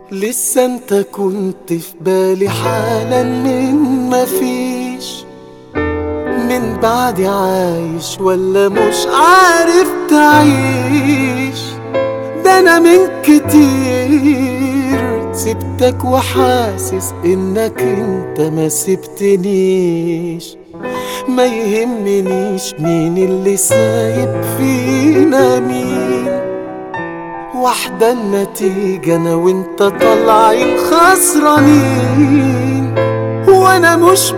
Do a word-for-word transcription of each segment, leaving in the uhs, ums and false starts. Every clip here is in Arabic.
لسه انت كنت في بالي حالا من مفيش، من بعدي عايش ولا مش عارف تعيش؟ ده انا من كتير سبتك وحاسس انك انت ما سبتنيش. ما يهمنيش مين اللي سايب فينا مين، واحدة النتيجة انا وانت طالعين خسرانين. وانا مش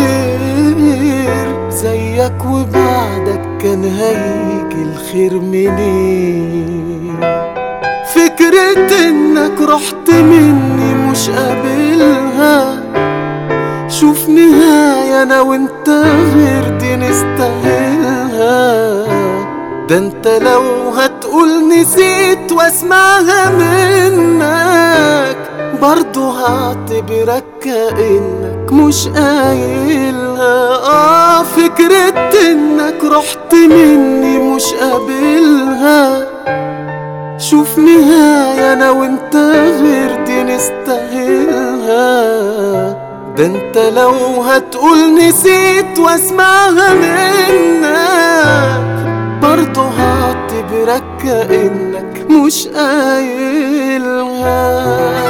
بخير زيك وبعدك كان هيجي الخير منين؟ فكرة انك رحت مني مش قابلها، شوف نهاية انا وانت غير دي نستاهلها. ده انت لو هتقول نسيت واسمعها منك برضو هعتبرك كأنك مش قايلها. اه فكرة انك رحت مني مش قابلها، شوف نهاية انا وانت غير دي نستاهلها. ده انت لو هتقول نسيت واسمعها منك برضو هعتبرك كأنك مش قايلها.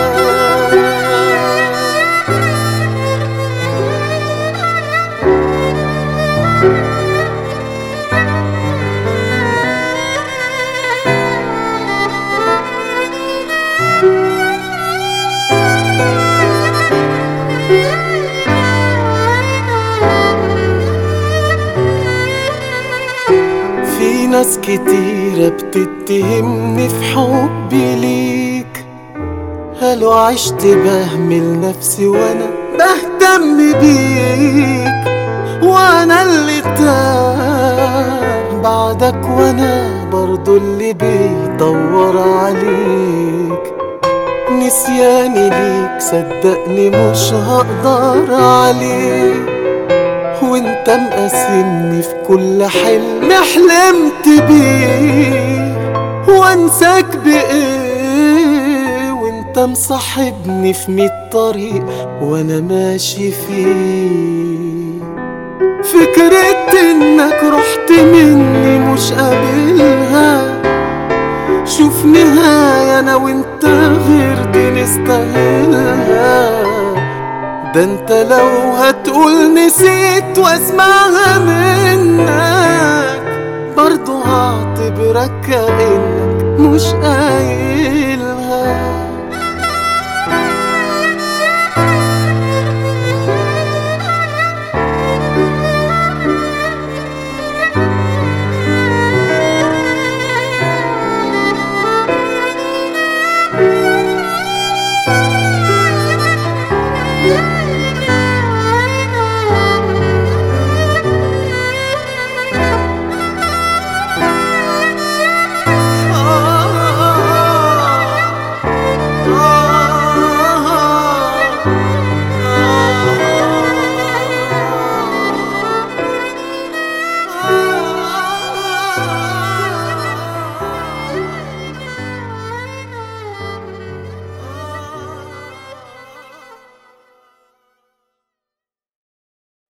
في ناس كتيرة بتتهمني في حبي ليك، قالوا عشت بهمل نفسي وانا بهتم بيك. وانا اللي تاه بعدك وانا برضو اللي بيدور عليك. نسياني ليك صدقني مش هقدر عليه، وانت مقاسمني في كل حلم حلمت بيه. وانساك بايه وانت مصاحبني في ميت طريق وانا ماشي فيه؟ فكرة انك رحت مني مش قابلها، شوف نهاية انا وانت غير دي نستاهلها. ده انت لو هتقول نسيت واسمعها منك برضو هعتبرك كأنك مش قايلها.